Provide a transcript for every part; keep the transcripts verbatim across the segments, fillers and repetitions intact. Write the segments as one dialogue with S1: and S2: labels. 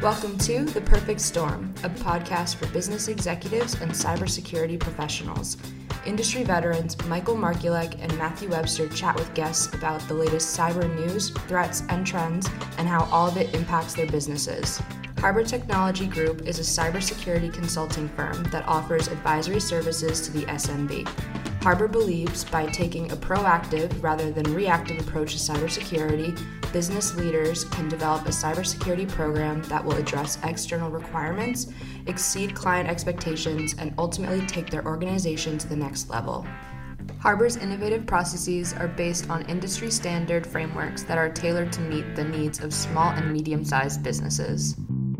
S1: Welcome to The Perfect Storm, a podcast for business executives and cybersecurity professionals. Industry veterans Michael Markulek and Matthew Webster chat with guests about the latest cyber news, threats, and trends, and how all of it impacts their businesses. Harbor Technology Group is a cybersecurity consulting firm that offers advisory services to the S M B. Harbor believes by taking a proactive rather than reactive approach to cybersecurity, business leaders can develop a cybersecurity program that will address external requirements, exceed client expectations, and ultimately take their organization to the next level. Harbor's innovative processes are based on industry standard frameworks that are tailored to meet the needs of small and medium-sized businesses.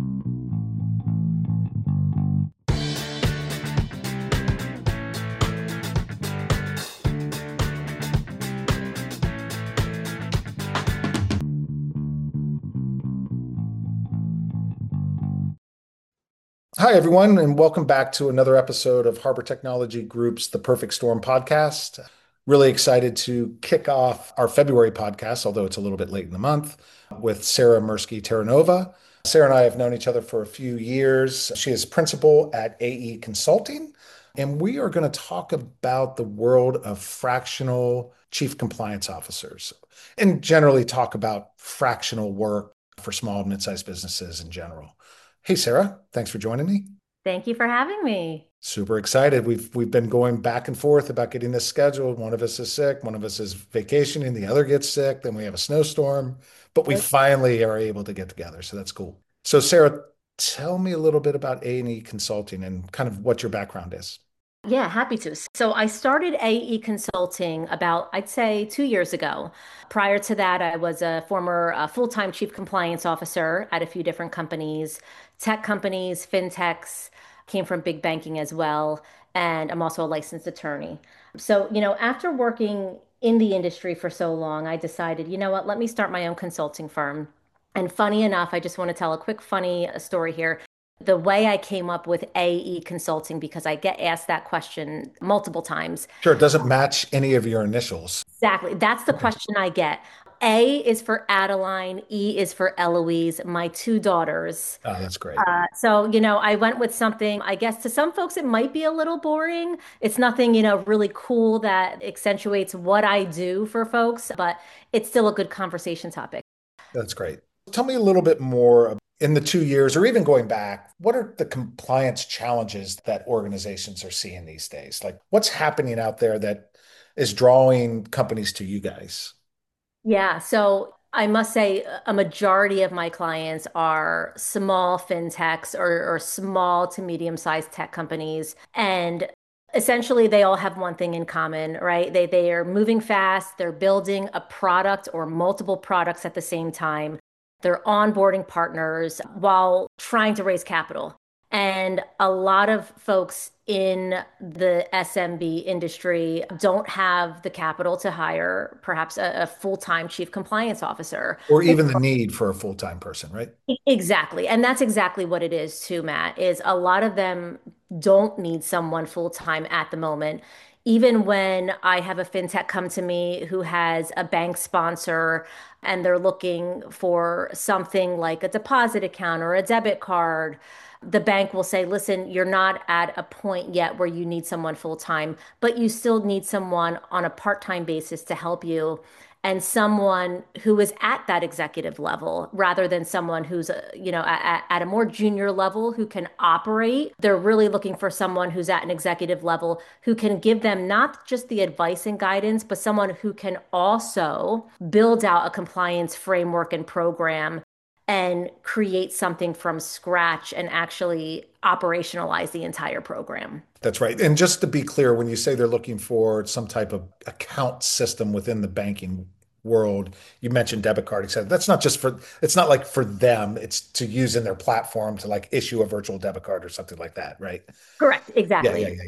S2: Hi, everyone, and welcome back to another episode of Harbor Technology Group's The Perfect Storm podcast. Really excited to kick off our February podcast, although it's a little bit late in the month, with Sarah Mirsky-Terranova. Sarah and I have known each other for a few years. She is principal at A E Consulting, and we are going to talk about the world of fractional chief compliance officers and generally talk about fractional work for small and mid-sized businesses in general. Hey, Sarah, thanks for joining me.
S3: Thank you for having me.
S2: Super excited. We've we've been going back and forth about getting this scheduled. One of us is sick, one of us is vacationing, the other gets sick, then we have a snowstorm, but we finally are able to get together. So that's cool. So Sarah, tell me a little bit about A and E Consulting and kind of what your background is.
S3: Yeah, happy to. So I started A E Consulting about, I'd say, two years ago. Prior to that, I was a former uh, full-time chief compliance officer at a few different companies, tech companies, fintechs, came from big banking as well, and I'm also a licensed attorney. So, you know, after working in the industry for so long, I decided, you know what, let me start my own consulting firm. And funny enough, I just want to tell a quick funny uh, story here. The way I came up with A E Consulting, because I get asked that question multiple times.
S2: Sure, it doesn't match any of your initials.
S3: Exactly. That's the
S2: Okay.
S3: question I get. A is for Adeline, E is for Eloise, my two daughters.
S2: Oh, that's great.
S3: Uh, so, you know, I went with something, I guess to some folks it might be a little boring. It's nothing, you know, really cool that accentuates what I do for folks, but it's still a good conversation topic.
S2: That's great. Tell me a little bit more in the two years or even going back, what are the compliance challenges that organizations are seeing these days? Like what's happening out there that is drawing companies to you guys?
S3: Yeah, so I must say a majority of my clients are small fintechs or, or small to medium-sized tech companies. And essentially they all have one thing in common, right? They they are moving fast, they're building a product or multiple products at the same time. They're onboarding partners while trying to raise capital. And a lot of folks in the S M B industry don't have the capital to hire perhaps a, a full-time chief compliance officer.
S2: Or even the need for a full-time person, right?
S3: Exactly. And that's exactly what it is too, Matt, is a lot of them don't need someone full-time at the moment. Even when I have a fintech come to me who has a bank sponsor and they're looking for something like a deposit account or a debit card, the bank will say, listen, you're not at a point yet where you need someone full-time, but you still need someone on a part-time basis to help you and someone who is at that executive level rather than someone who's, uh, you know, at, at a more junior level who can operate. They're really looking for someone who's at an executive level who can give them not just the advice and guidance, but someone who can also build out a compliance framework and program and create something from scratch and actually operationalize the entire program.
S2: That's right. And just to be clear, when you say they're looking for some type of account system within the banking world, you mentioned debit card, et cetera. That's not just for, it's not like for them, it's to use in their platform to like issue a virtual debit card or something like that, right?
S3: Correct.
S2: Yeah, yeah,
S3: Exactly.
S2: yeah, yeah, yeah.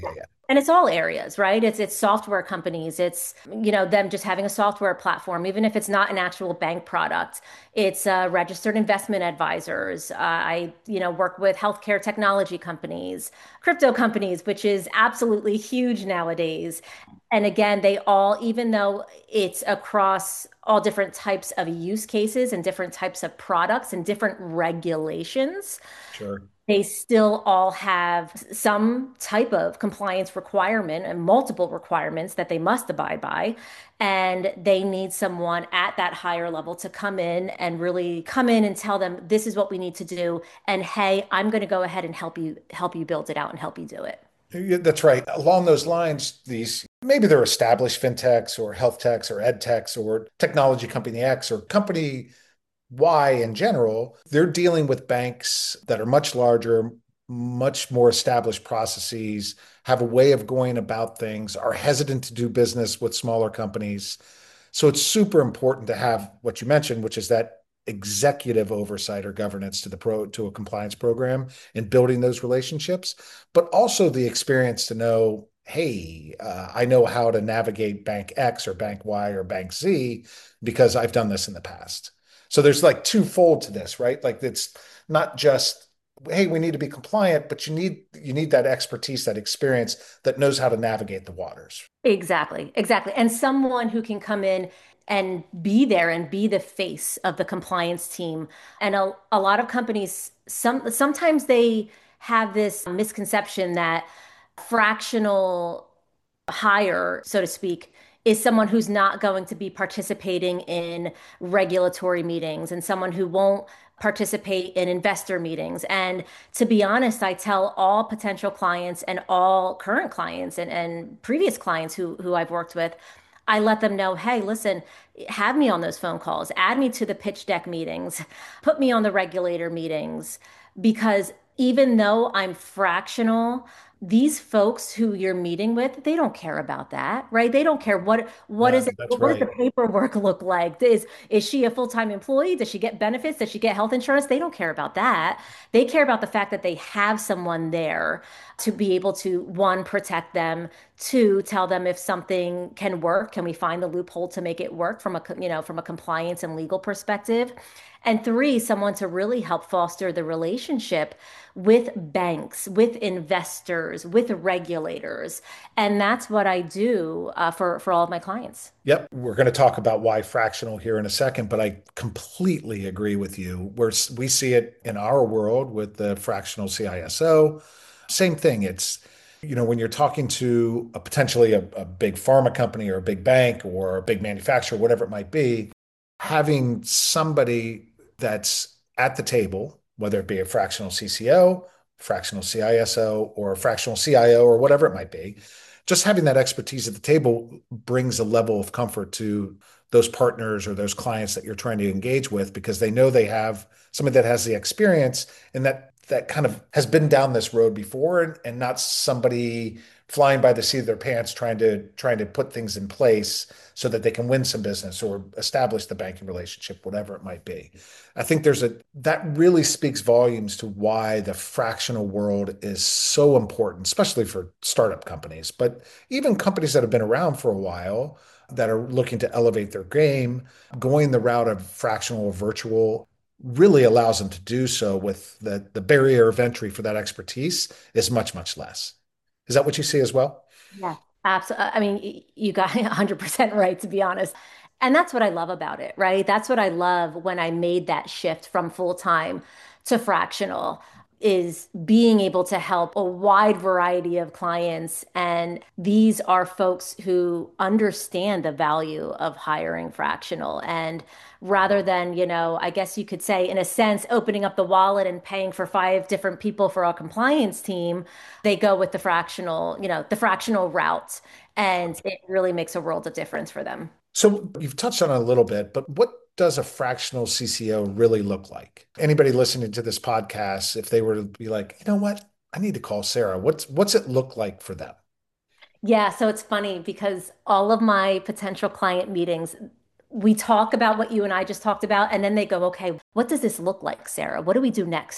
S3: And it's all areas, right? It's it's software companies. It's, you know, them just having a software platform, even if it's not an actual bank product. It's uh, registered investment advisors. Uh, I, you know, work with healthcare technology companies, crypto companies, which is absolutely huge nowadays. And again, they all, even though it's across all different types of use cases and different types of products and different regulations,
S2: Sure.
S3: they still all have some type of compliance requirement and multiple requirements that they must abide by. And they need someone at that higher level to come in and really come in and tell them, this is what we need to do. And hey, I'm going to go ahead and help you help you build it out and help you do it.
S2: Yeah, that's right. Along those lines, these maybe they're established fintechs or health techs or ed techs or technology company X or company Y in general, they're dealing with banks that are much larger, much more established processes, have a way of going about things, are hesitant to do business with smaller companies. So it's super important to have what you mentioned, which is that executive oversight or governance to the pro to a compliance program and building those relationships, but also the experience to know, hey, uh, I know how to navigate bank X or bank Y or bank Z because I've done this in the past. So there's like twofold to this, right? Like it's not just, hey, we need to be compliant, but you need you need that expertise, that experience that knows how to navigate the waters.
S3: Exactly, exactly. And someone who can come in and be there and be the face of the compliance team. And a, a lot of companies, some sometimes they have this misconception that fractional hire, so to speak, is someone who's not going to be participating in regulatory meetings and someone who won't participate in investor meetings. And to be honest, I tell all potential clients and all current clients and, and previous clients who, who I've worked with, I let them know, hey, listen, have me on those phone calls, add me to the pitch deck meetings, put me on the regulator meetings, because even though I'm fractional, these folks who you're meeting with, they don't care about that, right? They don't care what what
S2: No,
S3: is it,
S2: that's
S3: what does the
S2: right.
S3: paperwork look like? Is is she a full-time employee? Does she get benefits? Does she get health insurance? They don't care about that. They care about the fact that they have someone there to be able to, one, protect them, two, tell them if something can work, can we find the loophole to make it work from a, co- you know, from a compliance and legal perspective? And three, someone to really help foster the relationship with banks, with investors, with regulators. And that's what I do uh, for, for all of my clients.
S2: Yep, we're going to talk about why fractional here in a second, but I completely agree with you. We're, we see it in our world with the fractional C I S O. Same thing. It's, you know, when you're talking to a potentially a, a big pharma company or a big bank or a big manufacturer, whatever it might be, having somebody that's at the table, whether it be a fractional C C O, fractional C I S O, or a fractional C I O, or whatever it might be, just having that expertise at the table brings a level of comfort to those partners or those clients that you're trying to engage with because they know they have somebody that has the experience and that that kind of has been down this road before and, and not somebody flying by the seat of their pants trying to trying to put things in place so that they can win some business or establish the banking relationship, whatever it might be. I think there's a that really speaks volumes to why the fractional world is so important, especially for startup companies, but even companies that have been around for a while that are looking to elevate their game, going the route of fractional or virtual really allows them to do so with the the barrier of entry for that expertise is much, much less. Is that what you see as well?
S3: Yeah, absolutely. I mean, y- you got one hundred percent right, to be honest. And that's what I love about it, right? That's what I love when I made that shift from full time to fractional, is being able to help a wide variety of clients. And these are folks who understand the value of hiring fractional. And rather than, you know, I guess you could say, in a sense, opening up the wallet and paying for five different people for our compliance team, they go with the fractional, you know, the fractional route. And it really makes a world of difference for them.
S2: So you've touched on it a little bit, but what does a fractional C C O really look like? Anybody listening to this podcast, if they were to be like, you know what, I need to call Sarah. What's what's it look like for them?
S3: Yeah, so it's funny because all of my potential client meetings, we talk about what you and I just talked about, and then they go, okay, what does this look like, Sarah? What do we do next?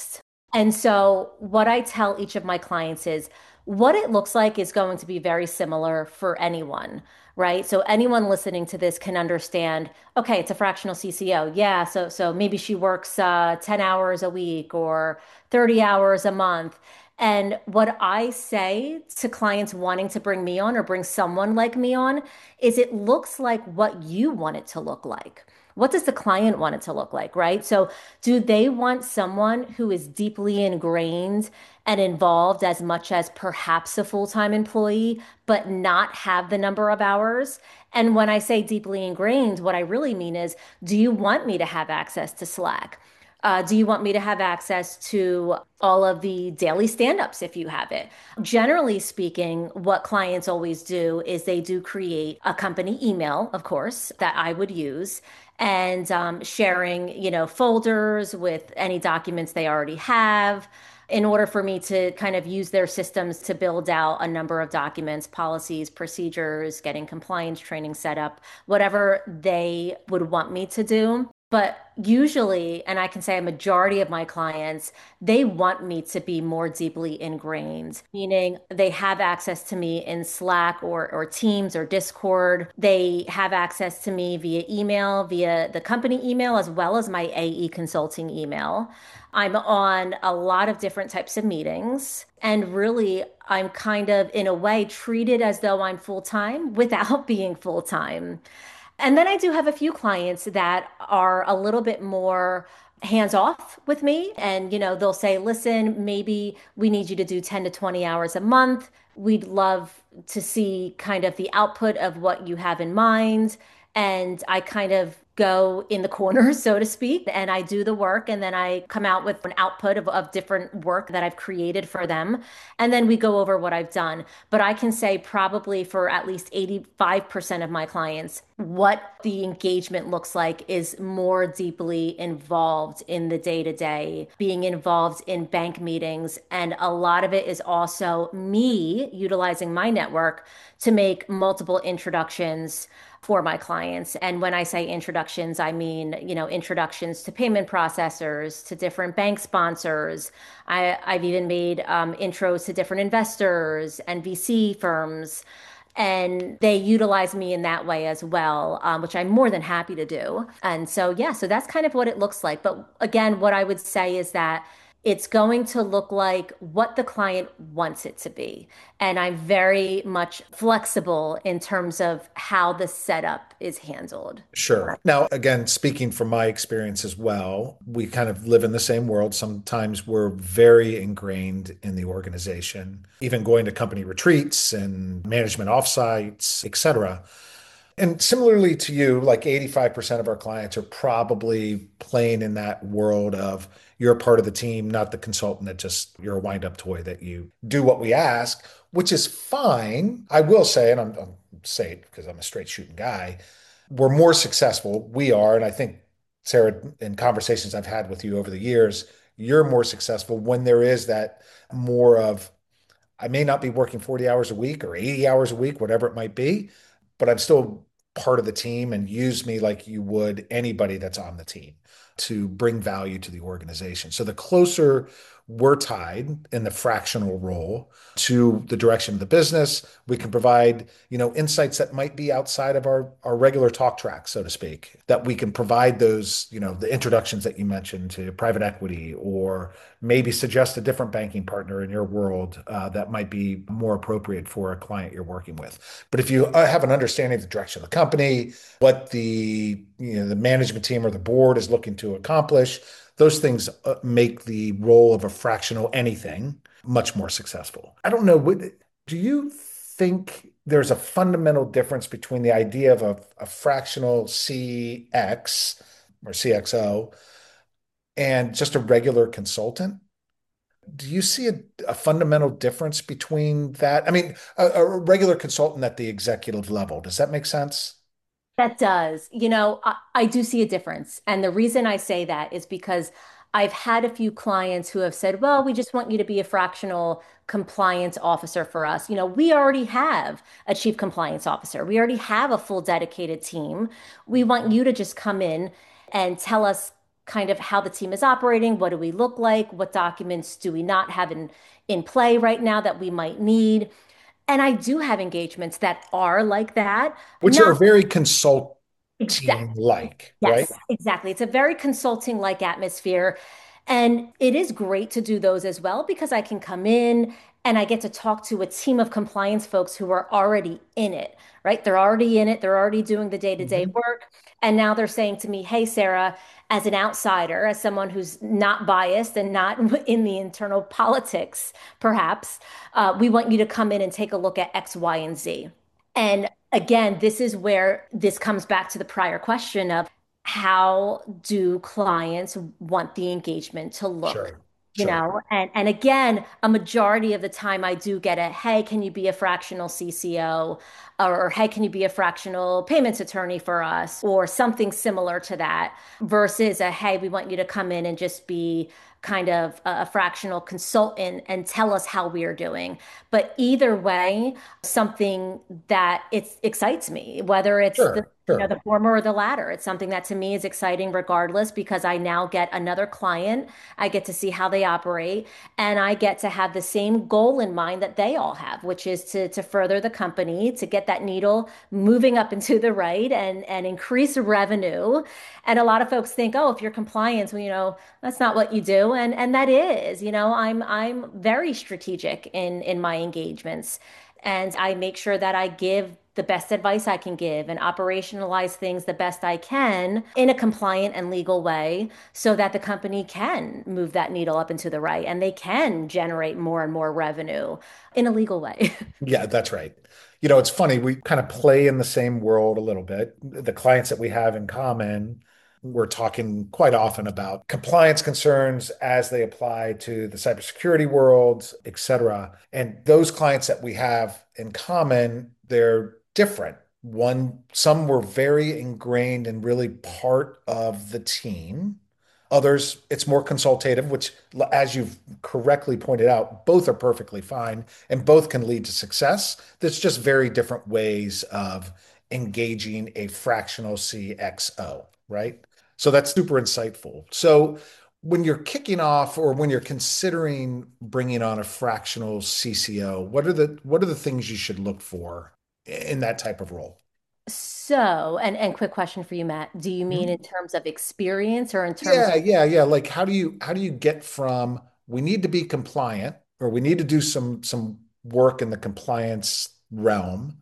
S3: And so, what I tell each of my clients is what it looks like is going to be very similar for anyone, right? So, anyone listening to this can understand, okay, it's a fractional C C O. Yeah, so so maybe she works uh, ten hours a week or thirty hours a month. And what I say to clients wanting to bring me on or bring someone like me on is it looks like what you want it to look like. What does the client want it to look like, right? So, do they want someone who is deeply ingrained and involved as much as perhaps a full-time employee, but not have the number of hours? And when I say deeply ingrained, what I really mean is, do you want me to have access to Slack? Uh, do you want me to have access to all of the daily stand-ups if you have it? Generally speaking, what clients always do is they do create a company email, of course, that I would use and um, sharing, you know, folders with any documents they already have in order for me to kind of use their systems to build out a number of documents, policies, procedures, getting compliance training set up, whatever they would want me to do. But usually, and I can say a majority of my clients, they want me to be more deeply ingrained, meaning they have access to me in Slack or, or Teams or Discord. They have access to me via email, via the company email, as well as my A E consulting email. I'm on a lot of different types of meetings. And really, I'm kind of, in a way, treated as though I'm full time without being full time. And then I do have a few clients that are a little bit more hands off with me. And, you know, they'll say, listen, maybe we need you to do ten to twenty hours a month. We'd love to see kind of the output of what you have in mind. And I kind of go in the corner, so to speak, and I do the work. And then I come out with an output of, of different work that I've created for them. And then we go over what I've done. But I can say probably for at least eighty-five percent of my clients, what the engagement looks like is more deeply involved in the day to day, being involved in bank meetings. And a lot of it is also me utilizing my network to make multiple introductions for my clients. And when I say introductions, I mean, you know, introductions to payment processors, to different bank sponsors. I, I've even made um, intros to different investors and V C firms. And they utilize me in that way as well, um, which I'm more than happy to do. And so, yeah, so that's kind of what it looks like. But again, what I would say is that it's going to look like what the client wants it to be. And I'm very much flexible in terms of how the setup is handled.
S2: Sure. Now, again, speaking from my experience as well, we kind of live in the same world. Sometimes we're very ingrained in the organization, even going to company retreats and management offsites, et cetera. And similarly to you, like eighty-five percent of our clients are probably playing in that world of you're a part of the team, not the consultant that just you're a wind up toy that you do what we ask, which is fine. I will say, and I'm, I'm say it because I'm a straight shooting guy, we're more successful. We are. And I think, Sarah, in conversations I've had with you over the years, you're more successful when there is that more of, I may not be working forty hours a week or eighty hours a week, whatever it might be, but I'm still part of the team and use me like you would anybody that's on the team to bring value to the organization. So the closer we're tied in the fractional role to the direction of the business, we can provide, you know, insights that might be outside of our, our regular talk track, so to speak, that we can provide those, you know, the introductions that you mentioned to private equity, or maybe suggest a different banking partner in your world uh, that might be more appropriate for a client you're working with. But if you uh, have an understanding of the direction of the company, what the, you know, the management team or the board is looking to accomplish, those things uh, make the role of a fractional anything much more successful. I don't know. What, do you think there's a fundamental difference between the idea of a, a fractional C X or C X O and just a regular consultant? Do you see a, a fundamental difference between that? I mean, a, a regular consultant at the executive level, does that make sense?
S3: That does. You know, I, I do see a difference. And the reason I say that is because I've had a few clients who have said, well, we just want you to be a fractional compliance officer for us. You know, we already have a chief compliance officer. We already have a full dedicated team. We want you to just come in and tell us kind of how the team is operating. What do we look like? What documents do we not have in, in play right now that we might need? And I do have engagements that are like that.
S2: Which are
S3: Not
S2: very consulting
S3: exact.
S2: like, right?
S3: Yes, exactly. It's a very consulting like atmosphere. And it is great to do those as well because I can come in and I get to talk to a team of compliance folks who are already in it, right? They're already in it, they're already doing the day-to-day
S2: Mhm.
S3: work. And now they're saying to me, hey, Sarah, as an outsider, as someone who's not biased and not in the internal politics, perhaps, uh, we want you to come in and take a look at X, Y, and Z. And again, this is where this comes back to the prior question of how do clients want the engagement to look?
S2: Sure,
S3: You
S2: sure.
S3: know, and and again, a majority of the time I do get a, hey, can you be a fractional C C O? Or hey, can you be a fractional payments attorney for us? Or something similar to that versus a, hey, we want you to come in and just be kind of a, a fractional consultant and tell us how we are doing. But either way, something that it excites me, whether it's the
S2: Sure,
S3: you know
S2: sure.
S3: the former or the latter. It's something that to me is exciting regardless because I now get another client. I get to see how they operate and I get to have the same goal in mind that they all have, which is to to further the company, to get that needle moving up into the right and and increase revenue. And a lot of folks think, oh, if you're compliance, well, you know, that's not what you do. And and that is, you know, I'm I'm very strategic in in my engagements. And I make sure that I give the best advice I can give and operationalize things the best I can in a compliant and legal way so that the company can move that needle up into the right and they can generate more and more revenue in a legal way.
S2: Yeah, that's right. You know, it's funny, we kind of play in the same world a little bit. The clients that we have in common, we're talking quite often about compliance concerns as they apply to the cybersecurity world, et cetera. And those clients that we have in common, they're different. One, some were very ingrained and really part of the team. Others, it's more consultative, which, as you've correctly pointed out, both are perfectly fine and both can lead to success. There's just very different ways of engaging a fractional C X O, right? So that's super insightful. So when you're kicking off or when you're considering bringing on a fractional C C O, what are the what are the things you should look for in that type of role?
S3: So, and and quick question for you, Matt. Do you mean in terms of experience or in terms
S2: Yeah,
S3: of
S2: yeah, yeah. Like how do you how do you get from we need to be compliant or we need to do some some work in the compliance realm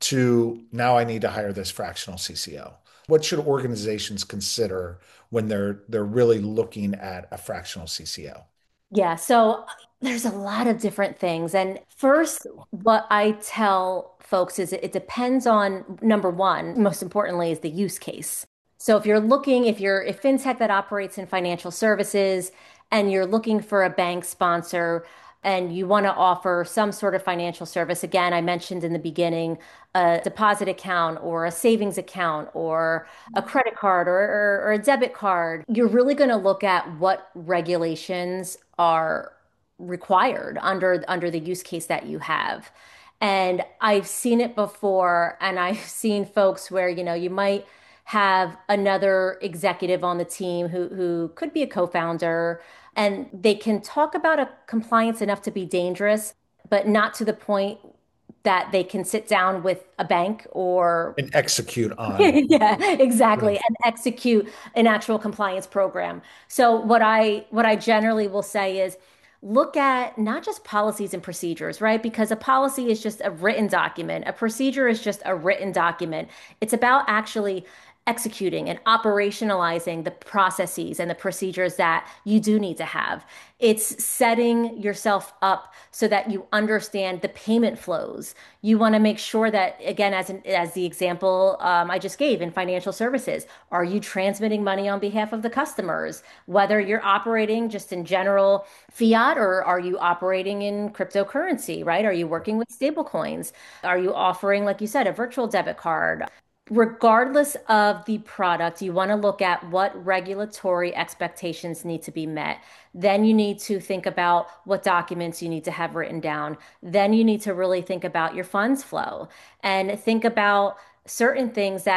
S2: to now I need to hire this fractional C C O? What should organizations consider when they're they're really looking at a fractional C C O?
S3: yeah, so there's a lot of different things. And first, what I tell folks is it, it depends on number one, most importantly, is the use case. So if you're looking, if you're a fintech that operates in financial services and you're looking for a bank sponsor and you want to offer some sort of financial service, again, I mentioned in the beginning a deposit account or a savings account or a credit card or, or, or a debit card, you're really going to look at what regulations are required under under the use case that you have. And I've seen it before, and I've seen folks where, you know, you might have another executive on the team who who could be a co-founder, and they can talk about a compliance enough to be dangerous, but not to the point that they can sit down with a bank or
S2: And execute on.
S3: yeah, exactly,
S2: Right.
S3: and execute an actual compliance program. So what I what I generally will say is look at not just policies and procedures, right? Because a policy is just a written document. A procedure is just a written document. It's about actually executing and operationalizing the processes and the procedures that you do need to have. It's setting yourself up so that you understand the payment flows. You want to make sure that, again, as an, as the example um, I just gave in financial services, are you transmitting money on behalf of the customers? Whether you're operating just in general fiat or are you operating in cryptocurrency, right? Are you working with stable coins? Are you offering, like you said, a virtual debit card? Regardless of the product, you want to look at what regulatory expectations need to be met. Then you need to think about what documents you need to have written down. Then you need to really think about your funds flow and think about certain things that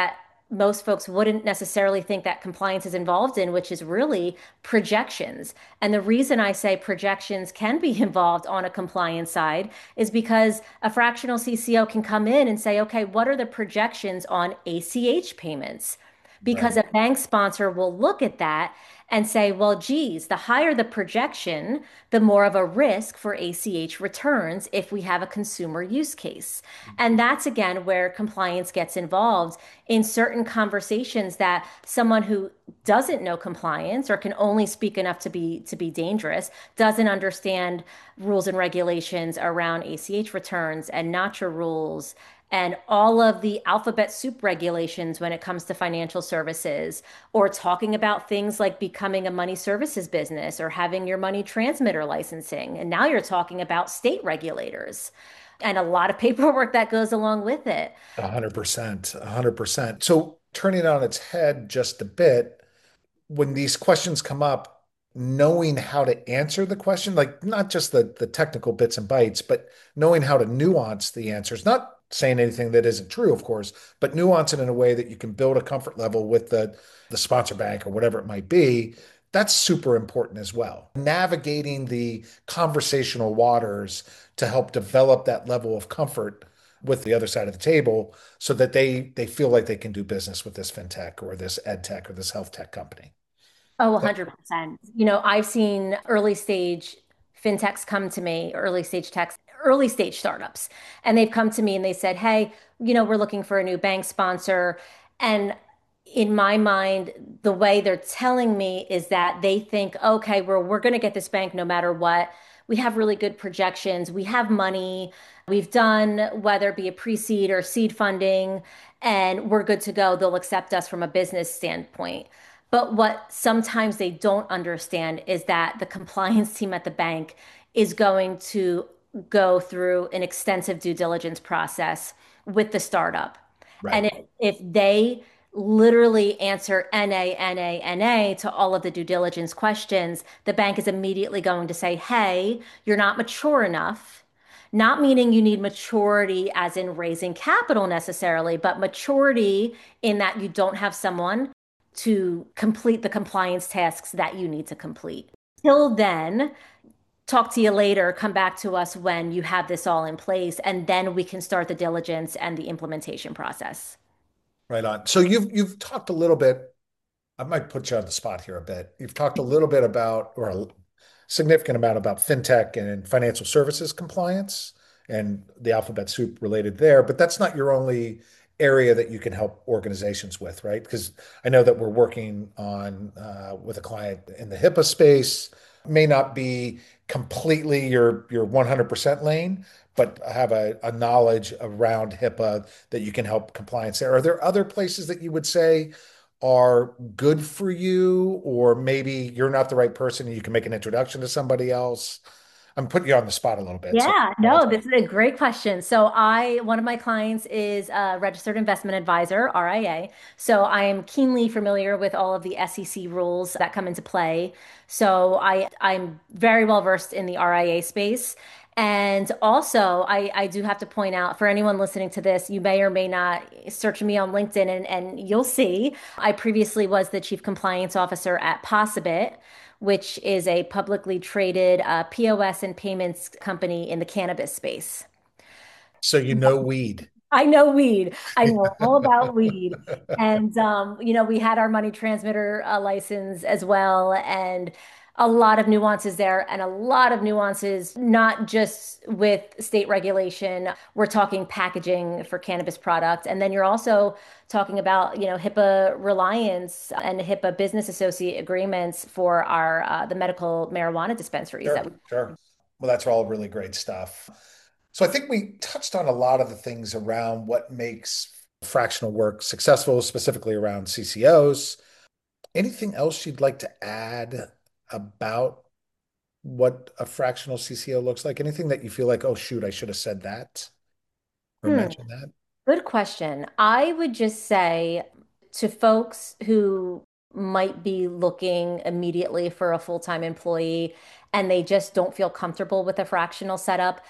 S3: most folks wouldn't necessarily think that compliance is involved in, which is really projections. And the reason I say projections can be involved on a compliance side is because a fractional C C O can come in and say, okay, what are the projections on A C H payments? Because
S2: Right.
S3: a bank sponsor will look at that and say, well, geez, the higher the projection, the more of a risk for A C H returns if we have a consumer use case. And that's again where compliance gets involved in certain conversations that someone who doesn't know compliance or can only speak enough to be to be dangerous, doesn't understand rules and regulations around A C H returns and Nacha rules and all of the alphabet soup regulations when it comes to financial services, or talking about things like becoming a money services business or having your money transmitter licensing. And now you're talking about state regulators and a lot of paperwork that goes along with it.
S2: A hundred percent, a hundred percent. So turning it on its head just a bit, when these questions come up, knowing how to answer the question, like not just the the technical bits and bytes, but knowing how to nuance the answers, not saying anything that isn't true, of course, but nuance it in a way that you can build a comfort level with the the sponsor bank or whatever it might be. That's super important as well. Navigating the conversational waters to help develop that level of comfort with the other side of the table so that they they feel like they can do business with this fintech or this ed tech or this health tech company.
S3: Oh, one hundred percent. You know, I've seen early stage fintechs come to me, early stage techs, early stage startups, and they've come to me and they said, "Hey, you know, we're looking for a new bank sponsor." And in my mind, the way they're telling me is that they think, "Okay, we're we're going to get this bank no matter what. We have really good projections. We have money. We've done whether it be a pre-seed or seed funding, and we're good to go. They'll accept us from a business standpoint." But what sometimes they don't understand is that the compliance team at the bank is going to go through an extensive due diligence process with the startup. And
S2: Right.
S3: if, if they literally answer N A, N A, N A to all of the due diligence questions, the bank is immediately going to say, hey, you're not mature enough. Not meaning you need maturity as in raising capital necessarily, but maturity in that you don't have someone to complete the compliance tasks that you need to complete. Till then, talk to you later, come back to us when you have this all in place, and then we can start the diligence and the implementation process.
S2: Right on. So you've you've talked a little bit. I might put you on the spot here a bit. You've talked a little bit about, or a significant amount about fintech and financial services compliance and the alphabet soup related there, but that's not your only area that you can help organizations with, right? Because I know that we're working on uh, with a client in the HIPAA space, may not be completely your your one hundred percent lane, but have a, a knowledge around HIPAA that you can help compliance there. Are there other places that you would say are good for you, or maybe you're not the right person and you can make an introduction to somebody else? I'm putting you on the spot a little bit, so
S3: Yeah, no,
S2: apologize.
S3: this is a great question. So I, one of my clients is a registered investment advisor, R I A. So I am keenly familiar with all of the S E C rules that come into play. So I, I'm very well versed in the R I A space. And also, I, I do have to point out for anyone listening to this, you may or may not search me on LinkedIn and, and you'll see I previously was the chief compliance officer at Possibit, which is a publicly traded uh, P O S and payments company in the cannabis space.
S2: So you know weed.
S3: I know weed. I know all about weed. And, um, you know, we had our money transmitter uh, license as well. And a lot of nuances there and a lot of nuances, not just with state regulation. We're talking packaging for cannabis products. And then you're also talking about, you know, HIPAA reliance and HIPAA business associate agreements for our, uh, the medical marijuana dispensaries that
S2: Sure,
S3: we.
S2: sure. Well, that's all really great stuff. So I think we touched on a lot of the things around what makes fractional work successful, specifically around C C Os. Anything else you'd like to add about what a fractional C C O looks like? Anything that you feel like, oh, shoot, I should have said that or
S3: Hmm.
S2: mentioned that?
S3: Good question. I would just say to folks who might be looking immediately for a full-time employee and they just don't feel comfortable with a fractional setup,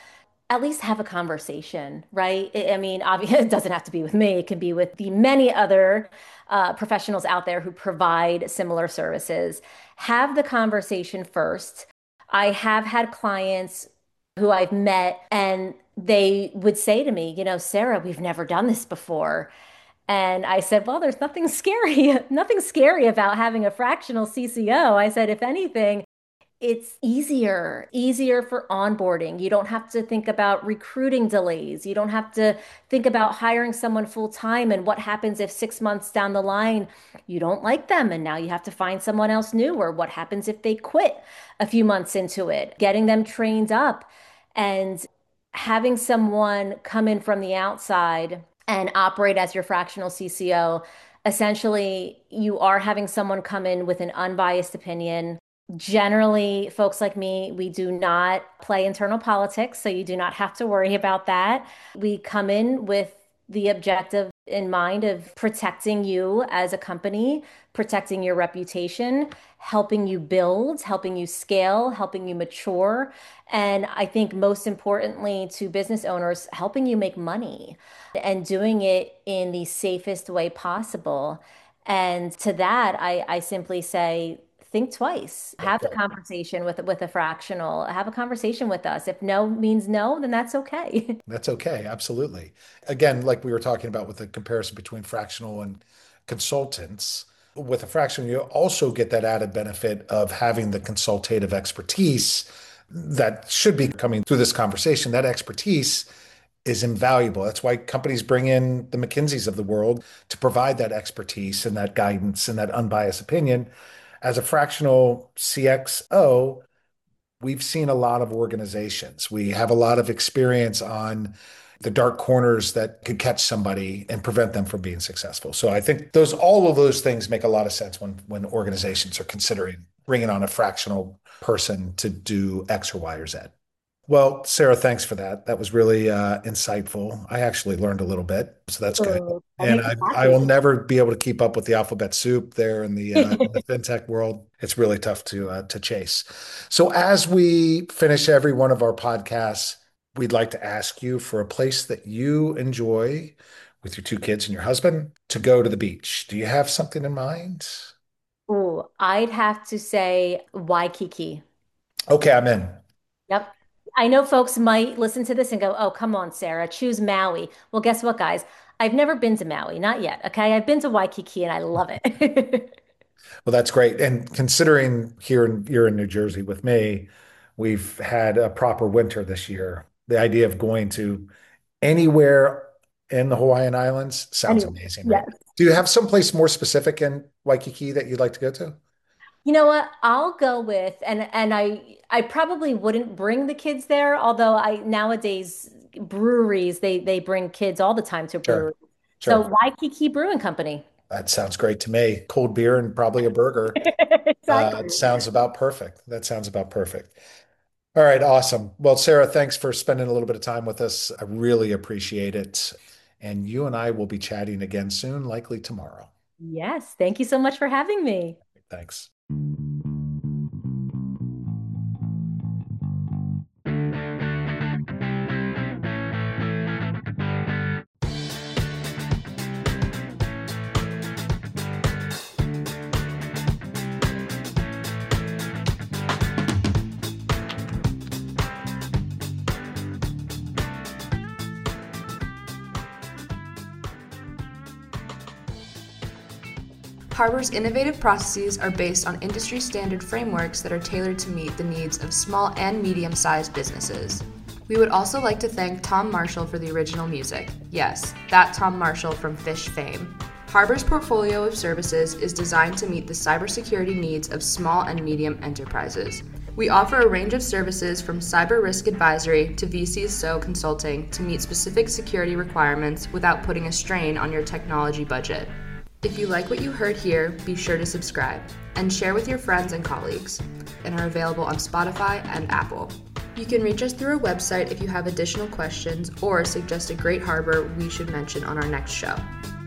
S3: at least have a conversation, right? I I mean, obviously, it doesn't have to be with me. It can be with the many other uh, professionals out there who provide similar services. Have the conversation first. I have had clients who I've met and they would say to me, you know, Sarah, we've never done this before. And I said, well, there's nothing scary, nothing scary about having a fractional C C O. I said, if anything, it's easier, easier for onboarding. You don't have to think about recruiting delays. You don't have to think about hiring someone full time and what happens if six months down the line you don't like them and now you have to find someone else new, or what happens if they quit a few months into it, getting them trained up and having someone come in from the outside and operate as your fractional C C O. Essentially, you are having someone come in with an unbiased opinion. Generally, folks like me, we do not play internal politics, so you do not have to worry about that. We come in with the objective in mind of protecting you as a company, protecting your reputation, helping you build, helping you scale, helping you mature. And I think most importantly to business owners, helping you make money and doing it in the safest way possible. And to that, I, I simply say, think twice. Have the conversation with with a fractional. Have a conversation with us. If no means no, then that's okay.
S2: That's okay. Absolutely. Again, like we were talking about with the comparison between fractional and consultants, with a fractional, you also get that added benefit of having the consultative expertise that should be coming through this conversation. That expertise is invaluable. That's why companies bring in the McKinseys of the world to provide that expertise and that guidance and that unbiased opinion. As a fractional C X O, we've seen a lot of organizations. We have a lot of experience on the dark corners that could catch somebody and prevent them from being successful. So I think those all of those things make a lot of sense when when organizations are considering bringing on a fractional person to do X or Y or Z. Well, Sarah, thanks for that. That was really uh, insightful. I actually learned a little bit, so that's good.
S3: Oh, that
S2: And
S3: makes
S2: I,
S3: me
S2: I will
S3: happy.
S2: never be able to keep up with the alphabet soup there in the, uh, in the fintech world. It's really tough to uh, to chase. So as we finish every one of our podcasts, we'd like to ask you for a place that you enjoy with your two kids and your husband to go to the beach. Do you have something in mind?
S3: Ooh, I'd have to say Waikiki.
S2: Okay, I'm in.
S3: Yep. I know folks might listen to this and go, oh, come on, Sarah, choose Maui. Well, guess what, guys? I've never been to Maui, not yet. Okay. I've been to Waikiki and I love it.
S2: Well, that's great. And considering here in, you're in New Jersey with me, we've had a proper winter this year. The idea of going to anywhere in the Hawaiian Islands sounds
S3: Anyway,
S2: amazing, right?
S3: yes.
S2: Do you have someplace more specific in Waikiki that you'd like to go to?
S3: You know what? I'll go with, and and I I probably wouldn't bring the kids there, although I nowadays breweries they they bring kids all the time to
S2: Sure,
S3: breweries. So
S2: sure.
S3: Waikiki Brewing Company.
S2: That sounds great to me. Cold beer and probably a burger. Uh, it
S3: Exactly.
S2: sounds about perfect. That sounds about perfect. All right, awesome. Well, Sarah, thanks for spending a little bit of time with us. I really appreciate it. And you and I will be chatting again soon, likely tomorrow.
S3: Yes. Thank you so much for having me.
S2: Thanks.
S1: Harbor's innovative processes are based on industry standard frameworks that are tailored to meet the needs of small and medium-sized businesses. We would also like to thank Tom Marshall for the original music. Yes, that Tom Marshall from Phish fame. Harbor's portfolio of services is designed to meet the cybersecurity needs of small and medium enterprises. We offer a range of services from cyber risk advisory to V C S O consulting to meet specific security requirements without putting a strain on your technology budget. If you like what you heard here, be sure to subscribe and share with your friends and colleagues, and are available on Spotify and Apple. You can reach us through our website if you have additional questions or suggest a great harbor we should mention on our next show.